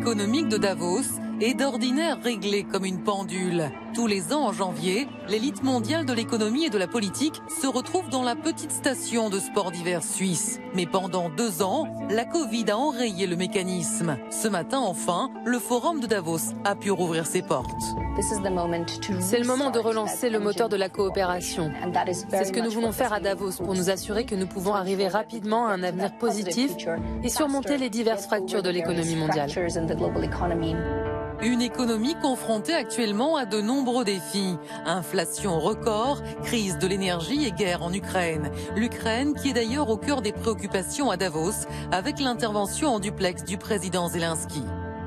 économique de Davos est d'ordinaire réglé comme une pendule. Tous les ans en janvier, l'élite mondiale de l'économie et de la politique se retrouve dans la petite station de sport d'hiver suisse. Mais pendant 2 ans, la Covid a enrayé le mécanisme. Ce matin, enfin, le forum de Davos a pu rouvrir ses portes. C'est le moment de relancer le moteur de la coopération. C'est ce que nous voulons faire à Davos pour nous assurer que nous pouvons arriver rapidement à un avenir positif et surmonter les diverses fractures de l'économie mondiale. Une économie confrontée actuellement à de nombreux défis. Inflation record, crise de l'énergie et guerre en Ukraine. L'Ukraine qui est d'ailleurs au cœur des préoccupations à Davos avec l'intervention en duplex du président Zelensky.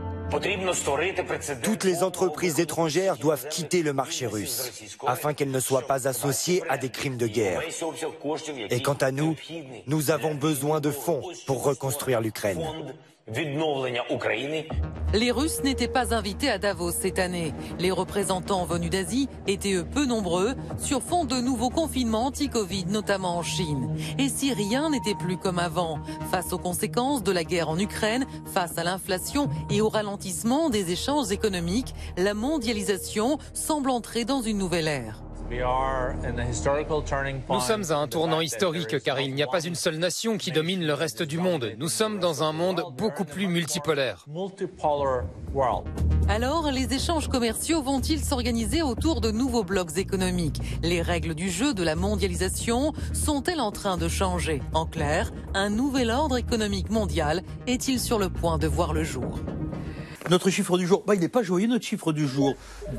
Toutes les entreprises étrangères doivent quitter le marché russe afin qu'elles ne soient pas associées à des crimes de guerre. Et quant à nous, nous avons besoin de fonds pour reconstruire l'Ukraine. Les Russes n'étaient pas invités à Davos cette année. Les représentants venus d'Asie étaient eux peu nombreux sur fond de nouveaux confinements anti-Covid, notamment en Chine. Et si rien n'était plus comme avant, face aux conséquences de la guerre en Ukraine, face à l'inflation et au ralentissement des échanges économiques, la mondialisation semble entrer dans une nouvelle ère. Nous sommes à un tournant historique car il n'y a pas une seule nation qui domine le reste du monde. Nous sommes dans un monde beaucoup plus multipolaire. Alors, les échanges commerciaux vont-ils s'organiser autour de nouveaux blocs économiques? Les règles du jeu de la mondialisation sont-elles en train de changer? En clair, un nouvel ordre économique mondial est-il sur le point de voir le jour? Notre chiffre du jour, il n'est pas joyeux notre chiffre du jour.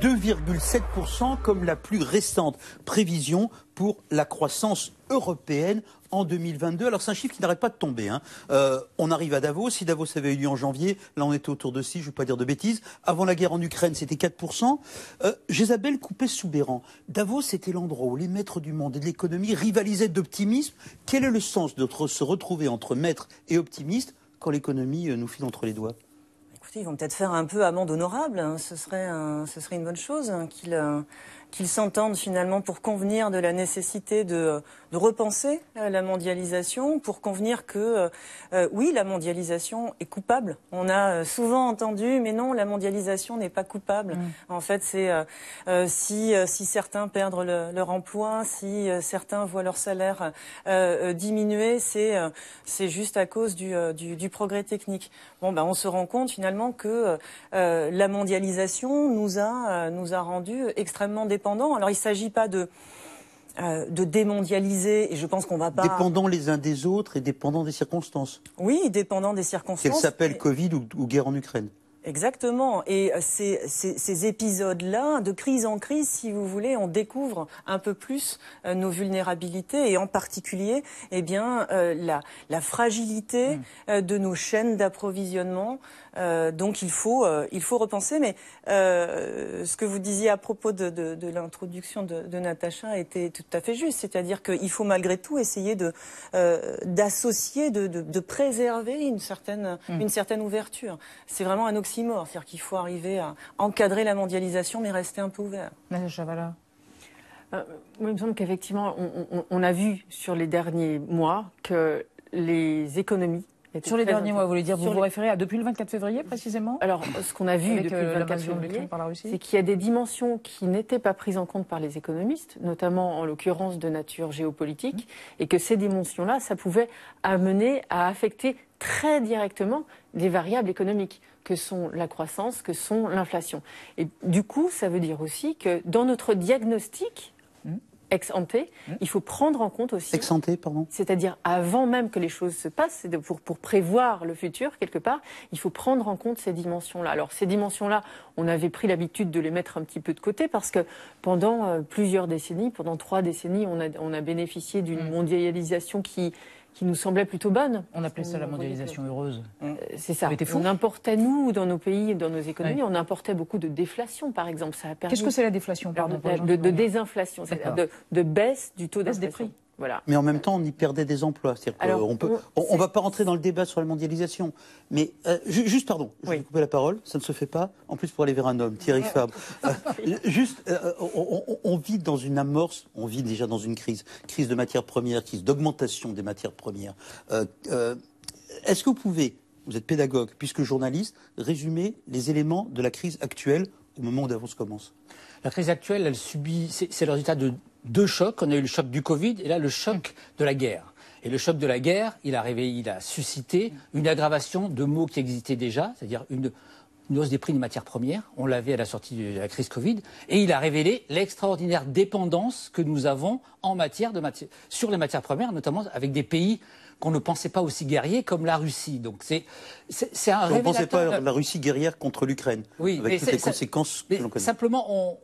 2,7% comme la plus récente prévision pour la croissance européenne en 2022. Alors c'est un chiffre qui n'arrête pas de tomber. On arrive à Davos. Si Davos avait eu lieu en janvier, là on était autour de 6, je ne vais pas dire de bêtises. Avant la guerre en Ukraine, c'était 4%. Jésabel Coupé-Soubeyran, Davos c'était l'endroit où les maîtres du monde et de l'économie rivalisaient d'optimisme. Quel est le sens de se retrouver entre maîtres et optimistes quand l'économie nous file entre les doigts? Ils vont peut-être faire un peu amende honorable, ce serait une bonne chose qu'ils s'entendent finalement pour convenir de la nécessité de repenser la mondialisation, pour convenir que oui, la mondialisation est coupable. On a souvent entendu, mais non, la mondialisation n'est pas coupable. En fait, c'est si certains perdent leur emploi, si certains voient leur salaire diminuer, c'est juste à cause du progrès technique. On se rend compte finalement que la mondialisation nous a rendus extrêmement dépendants. Alors il ne s'agit pas de démondialiser, et je pense qu'on va pas... Dépendants les uns des autres et dépendants des circonstances. Oui, dépendants des circonstances. Qu'elles s'appellent Covid ou guerre en Ukraine. Exactement. Et ces épisodes-là, de crise en crise, si vous voulez, on découvre un peu plus nos vulnérabilités et en particulier, la fragilité de nos chaînes d'approvisionnement. Donc il faut repenser. Mais ce que vous disiez à propos de l'introduction de Natacha était tout à fait juste. C'est-à-dire qu'il faut malgré tout essayer d'associer, de préserver une certaine ouverture. C'est vraiment un oxymore. C'est-à-dire qu'il faut arriver à encadrer la mondialisation mais rester un peu ouvert. Natacha Valla. Il me semble qu'effectivement, on a vu sur les derniers mois que les économies... Sur les derniers mois, vous voulez dire, vous référez à depuis le 24 février précisément? Alors, ce qu'on a vu depuis le 24 février, c'est qu'il y a des dimensions qui n'étaient pas prises en compte par les économistes, notamment en l'occurrence de nature géopolitique, et que ces dimensions-là, ça pouvait amener à affecter très directement des variables économiques, que sont la croissance, que sont l'inflation. Et du coup, ça veut dire aussi que dans notre diagnostic ex ante, il faut prendre en compte aussi... Ex ante, pardon. C'est-à-dire avant même que les choses se passent, pour prévoir le futur, quelque part, il faut prendre en compte ces dimensions-là. Alors ces dimensions-là, on avait pris l'habitude de les mettre un petit peu de côté parce que pendant plusieurs décennies, pendant 3 décennies, on a bénéficié d'une mondialisation qui nous semblait plutôt bonne. On appelait ça la mondialisation heureuse. C'est ça. On importait, nous, dans nos pays, dans nos économies, on importait beaucoup de déflation, par exemple. Qu'est-ce que c'est la déflation, pardon, de désinflation, c'est-à-dire de baisse du taux d'inflation. Des prix. Voilà. Mais en même temps, on y perdait des emplois. On ne va pas rentrer dans le débat sur la mondialisation. Mais juste, pardon, je vais couper la parole, ça ne se fait pas. En plus, pour aller vers un homme, Thierry Fabre. On vit dans une amorce, on vit déjà dans une crise de matières premières, crise d'augmentation des matières premières. Est-ce que vous pouvez vous êtes pédagogue, puisque journaliste, résumez les éléments de la crise actuelle au moment où Davos commence. La crise actuelle, elle subit, c'est le résultat de deux chocs. On a eu le choc du Covid et là le choc de la guerre. Et le choc de la guerre, il a suscité une aggravation de maux qui existaient déjà, c'est-à-dire une hausse des prix des matières premières. On l'avait à la sortie de la crise Covid. Et il a révélé l'extraordinaire dépendance que nous avons sur les matières premières, notamment avec des pays qu'on ne pensait pas aussi guerriers comme la Russie. Donc c'est un révélateur. On ne pensait pas la Russie guerrière contre l'Ukraine, oui, avec toutes les conséquences que l'on connaît. Simplement,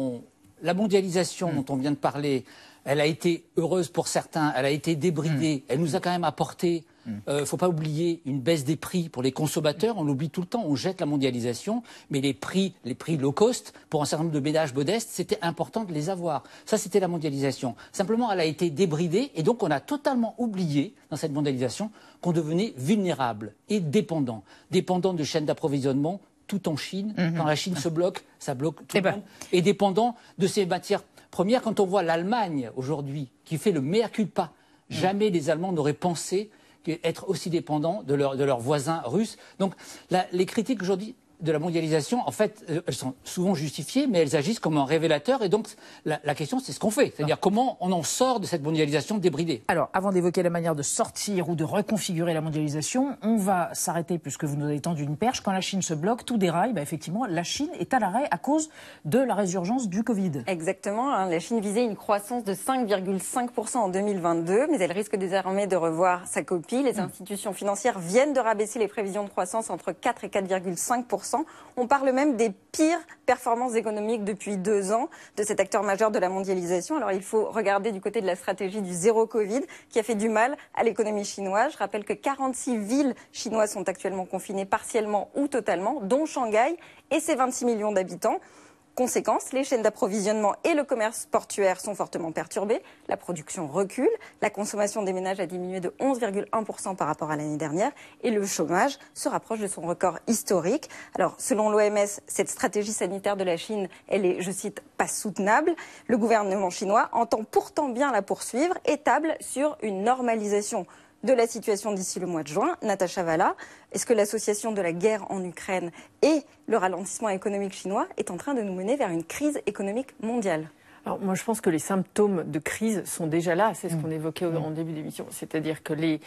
la mondialisation dont on vient de parler, elle a été heureuse pour certains, elle a été débridée, elle nous a quand même apporté, il ne faut pas oublier, une baisse des prix pour les consommateurs. On l'oublie tout le temps, on jette la mondialisation, mais les prix low cost, pour un certain nombre de ménages modestes, c'était important de les avoir. Ça, c'était la mondialisation. Simplement, elle a été débridée, et donc on a totalement oublié, dans cette mondialisation, qu'on devenait vulnérable et dépendant de chaînes d'approvisionnement, tout en Chine. Quand la Chine se bloque, ça bloque tout le monde. Et dépendant de ces matières premières. Quand on voit l'Allemagne aujourd'hui, qui fait le mea culpa, jamais les Allemands n'auraient pensé être aussi dépendants de leurs voisins russes. Donc les critiques aujourd'hui de la mondialisation, en fait, elles sont souvent justifiées, mais elles agissent comme un révélateur. Et donc, la question, c'est ce qu'on fait. C'est-à-dire comment on en sort de cette mondialisation débridée. Alors, avant d'évoquer la manière de sortir ou de reconfigurer la mondialisation, on va s'arrêter, puisque vous nous avez tendu une perche. Quand la Chine se bloque, tout déraille. Effectivement, la Chine est à l'arrêt à cause de la résurgence du Covid. Exactement. La Chine visait une croissance de 5,5% en 2022, mais elle risque désormais de revoir sa copie. Les institutions financières viennent de rabaisser les prévisions de croissance entre 4 et 4,5%. On parle même des pires performances économiques depuis 2 ans de cet acteur majeur de la mondialisation. Alors il faut regarder du côté de la stratégie du zéro Covid qui a fait du mal à l'économie chinoise. Je rappelle que 46 villes chinoises sont actuellement confinées partiellement ou totalement, dont Shanghai et ses 26 millions d'habitants. Conséquence, les chaînes d'approvisionnement et le commerce portuaire sont fortement perturbés. La production recule, la consommation des ménages a diminué de 11,1% par rapport à l'année dernière et le chômage se rapproche de son record historique. Alors, selon l'OMS, cette stratégie sanitaire de la Chine, elle est, je cite, pas soutenable. Le gouvernement chinois entend pourtant bien la poursuivre et table sur une normalisation de la situation d'ici le mois de juin. Natacha Valla, est-ce que l'association de la guerre en Ukraine et le ralentissement économique chinois est en train de nous mener vers une crise économique mondiale ? Alors, moi, je pense que les symptômes de crise sont déjà là. C'est ce qu'on évoquait en début d'émission. C'est-à-dire que les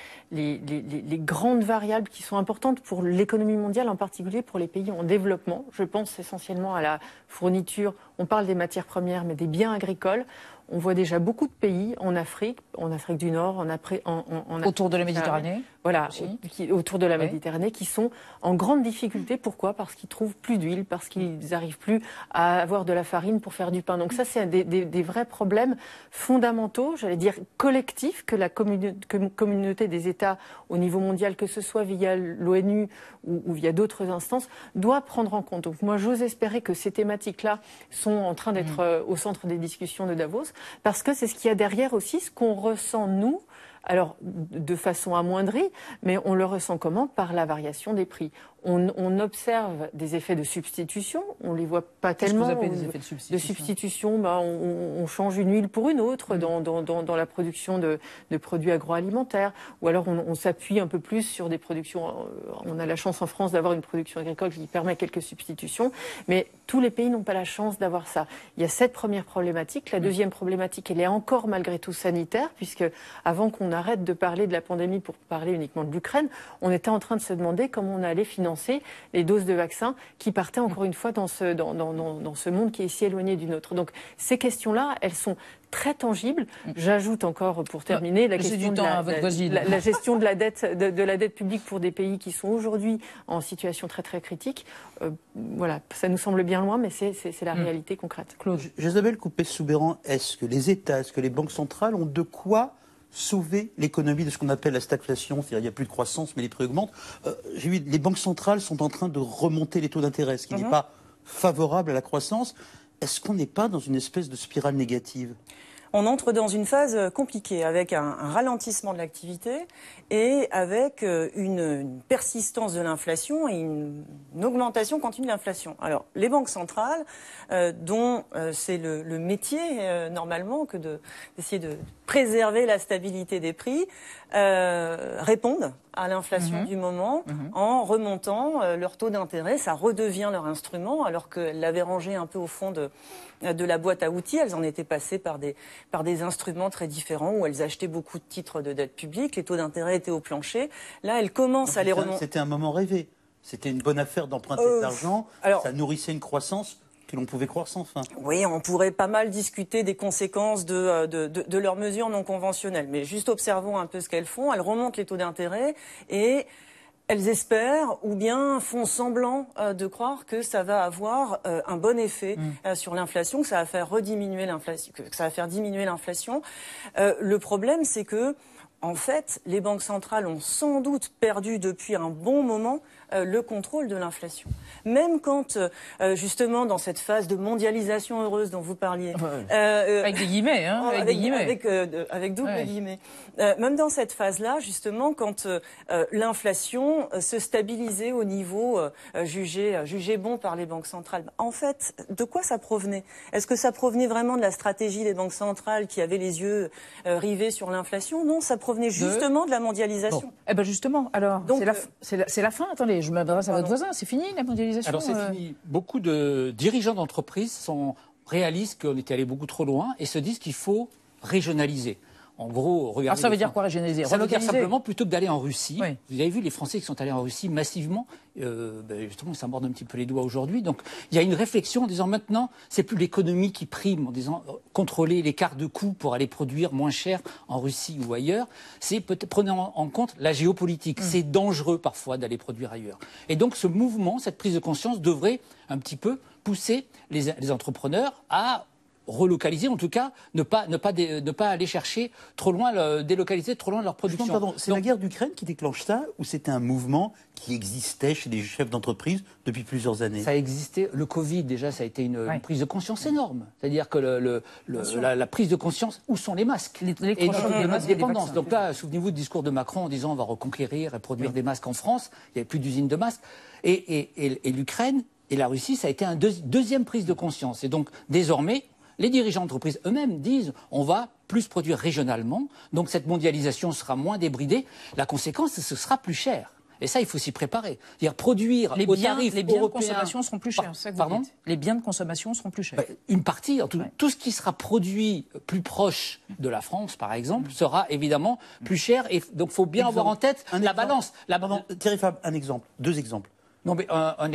grandes variables qui sont importantes pour l'économie mondiale, en particulier pour les pays en développement, je pense essentiellement à la fourniture, on parle des matières premières, mais des biens agricoles. On voit déjà beaucoup de pays en Afrique du Nord, autour de la Méditerranée. Voilà, autour de la Méditerranée, qui sont en grande difficulté. Pourquoi ? Parce qu'ils trouvent plus d'huile, parce qu'ils n'arrivent plus à avoir de la farine pour faire du pain. Donc ça, c'est des vrais problèmes fondamentaux, j'allais dire collectifs, que la communauté des États au niveau mondial, que ce soit via l'ONU ou via d'autres instances, doit prendre en compte. Donc moi, j'ose espérer que ces thématiques-là sont en train d'être au centre des discussions de Davos, parce que c'est ce qu'il y a derrière aussi, ce qu'on ressent nous, alors de façon amoindrie, mais on le ressent comment ? Par la variation des prix. On observe des effets de substitution, on les voit pas tellement. Qu'est-ce que vous appelez des effets de substitution ? De substitution, on change une huile pour une autre dans la production de produits agroalimentaires, ou alors on s'appuie un peu plus sur des productions. On a la chance en France d'avoir une production agricole qui permet quelques substitutions, mais tous les pays n'ont pas la chance d'avoir ça. Il y a cette première problématique. La deuxième problématique, elle est encore malgré tout sanitaire, puisque avant qu'on arrête de parler de la pandémie pour parler uniquement de l'Ukraine, on était en train de se demander comment on allait financer les doses de vaccins qui partaient encore une fois dans ce monde qui est si éloigné du nôtre. Donc ces questions-là, elles sont très tangibles. J'ajoute encore, pour terminer, la question de la gestion de la dette publique pour des pays qui sont aujourd'hui en situation très très critique. Voilà, ça nous semble bien loin, mais c'est la réalité concrète. Claude, Jésabel Coupet-Soubeyran, est-ce que les États, est-ce que les banques centrales ont de quoi sauver l'économie de ce qu'on appelle la stagflation, c'est-à-dire il n'y a plus de croissance mais les prix augmentent. J'ai vu, les banques centrales sont en train de remonter les taux d'intérêt, ce qui n'est pas favorable à la croissance. Est-ce qu'on n'est pas dans une espèce de spirale négative ? On entre dans une phase compliquée avec un ralentissement de l'activité et avec une persistance de l'inflation et une augmentation continue de l'inflation. Alors, les banques centrales, dont c'est le métier normalement que d'essayer de préserver la stabilité des prix, répondent à l'inflation du moment en remontant leur taux d'intérêt. Ça redevient leur instrument, alors qu'elles l'avaient rangé un peu au fond de la boîte à outils. Elles en étaient passées par des instruments très différents où elles achetaient beaucoup de titres de dette publique. Les taux d'intérêt étaient au plancher. Là, elles commencent à les remonter. C'était un moment rêvé. C'était une bonne affaire d'emprunter de l'argent. Ça nourrissait une croissance que l'on pouvait croire sans fin. Oui, on pourrait pas mal discuter des conséquences de leurs mesures non conventionnelles. Mais juste observons un peu ce qu'elles font. Elles remontent les taux d'intérêt et elles espèrent ou bien font semblant de croire que ça va avoir un bon effet sur l'inflation, que ça va faire diminuer l'inflation. Le problème, c'est que en fait, les banques centrales ont sans doute perdu depuis un bon moment le contrôle de l'inflation. Même quand, justement, dans cette phase de mondialisation heureuse dont vous parliez... avec des guillemets, hein, avec double guillemets. Même dans cette phase-là, justement, quand l'inflation se stabilisait au niveau jugé bon par les banques centrales, en fait, de quoi ça provenait? Est-ce que ça provenait vraiment de la stratégie des banques centrales qui avaient les yeux rivés sur l'inflation? Non, ça provenait justement de la mondialisation. Bon. Eh ben justement, alors, c'est la fin. Attendez, je m'adresse à votre voisin. C'est fini, la mondialisation? Alors, c'est fini. Beaucoup de dirigeants d'entreprises réalisent qu'on était allé beaucoup trop loin et se disent qu'il faut régionaliser. En gros, regardez. Alors ça veut dire quoi, régionaliser? Ça veut dire simplement, plutôt que d'aller en Russie, vous avez vu les Français qui sont allés en Russie massivement, justement, ça morde un petit peu les doigts aujourd'hui. Donc, il y a une réflexion en disant maintenant, c'est plus l'économie qui prime, en disant contrôler l'écart de coûts pour aller produire moins cher en Russie ou ailleurs. C'est prenez en compte la géopolitique. C'est dangereux parfois d'aller produire ailleurs. Et donc, ce mouvement, cette prise de conscience devrait un petit peu pousser les entrepreneurs à relocaliser, en tout cas, ne pas aller chercher trop loin, délocaliser trop loin leur production. Pardon, c'est la guerre d'Ukraine qui déclenche ça, ou c'était un mouvement qui existait chez les chefs d'entreprise depuis plusieurs années? Ça existait. Le Covid, déjà, ça a été une prise de conscience énorme. C'est-à-dire que la prise de conscience, où sont les masques? Et de dépendance. Donc là, souvenez-vous du discours de Macron en disant on va reconquérir et produire des masques en France. Il n'y avait plus d'usines de masques. Et l'Ukraine et la Russie, ça a été une deuxième prise de conscience. Et donc, désormais, les dirigeants d'entreprise eux-mêmes disent on va plus produire régionalement, donc cette mondialisation sera moins débridée. La conséquence, ce sera plus cher. Et ça, il faut s'y préparer. C'est-à-dire produire les biens de européens... consommation seront plus chers. Pardon ? Les biens de consommation seront plus chers. Une partie, tout ce qui sera produit plus proche de la France, par exemple, sera évidemment plus cher. Et donc, il faut bien avoir en tête la balance. Thierry Fabre, un exemple, deux exemples. Non, mais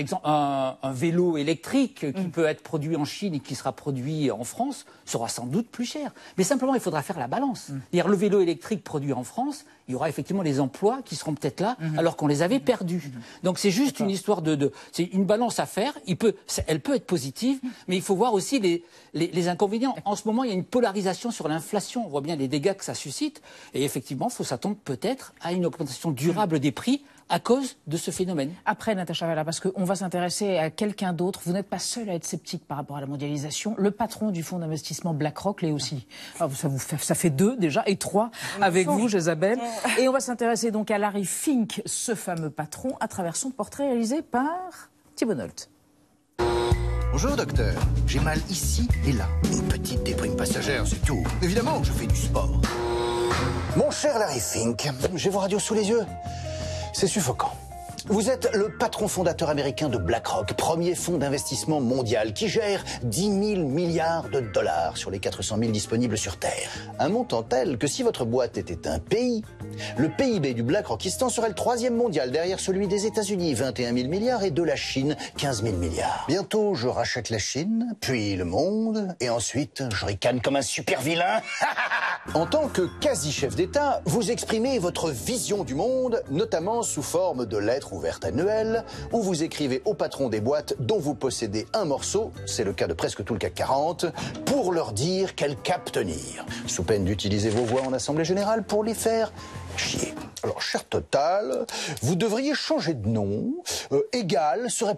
un vélo électrique qui peut être produit en Chine et qui sera produit en France sera sans doute plus cher. Mais simplement, il faudra faire la balance. C'est-à-dire, le vélo électrique produit en France, il y aura effectivement les emplois qui seront peut-être là, alors qu'on les avait perdus. Donc, c'est juste une histoire c'est une balance à faire. Elle peut être positive, mais il faut voir aussi les inconvénients. En ce moment, il y a une polarisation sur l'inflation. On voit bien les dégâts que ça suscite. Et effectivement, il faut s'attendre peut-être à une augmentation durable des prix à cause de ce phénomène. Après, Natacha Valla, parce qu'on va s'intéresser à quelqu'un d'autre. Vous n'êtes pas seul à être sceptique par rapport à la mondialisation. Le patron du fonds d'investissement BlackRock l'est aussi. Alors, ça fait 2 déjà, et 3 avec vous, Jésabel. Et on va s'intéresser donc à Larry Fink, ce fameux patron, à travers son portrait réalisé par Thibault Nolte. Bonjour docteur, j'ai mal ici et là. Une petite déprime passagère, c'est tout. Évidemment, je fais du sport. Mon cher Larry Fink, j'ai vos radios sous les yeux. C'est suffocant. Vous êtes le patron fondateur américain de BlackRock, premier fonds d'investissement mondial qui gère 10 000 milliards de dollars sur les 400 000 disponibles sur Terre. Un montant tel que si votre boîte était un pays, le PIB du BlackRockistan serait le 3e mondial derrière celui des États-Unis, 21 000 milliards, et de la Chine, 15 000 milliards. Bientôt, je rachète la Chine, puis le monde, et ensuite, je ricane comme un super vilain. En tant que quasi-chef d'État, vous exprimez votre vision du monde, notamment sous forme de lettres ouvertes annuelles, où vous écrivez au patron des boîtes dont vous possédez un morceau, c'est le cas de presque tout le CAC 40, pour leur dire quel cap tenir, sous peine d'utiliser vos voix en assemblée générale pour les faire chier. Alors, cher Total, vous devriez changer de nom. Égal serait